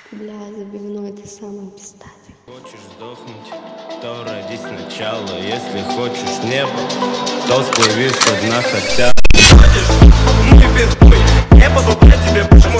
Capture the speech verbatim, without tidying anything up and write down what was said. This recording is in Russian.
Бля, забивной, ты самый пиздатый. Хочешь сдохнуть, то родись сначала. Если хочешь небо, то сплыви со дна хотя бы. Хочешь, не пиздуй, небо, блядь, тебе почему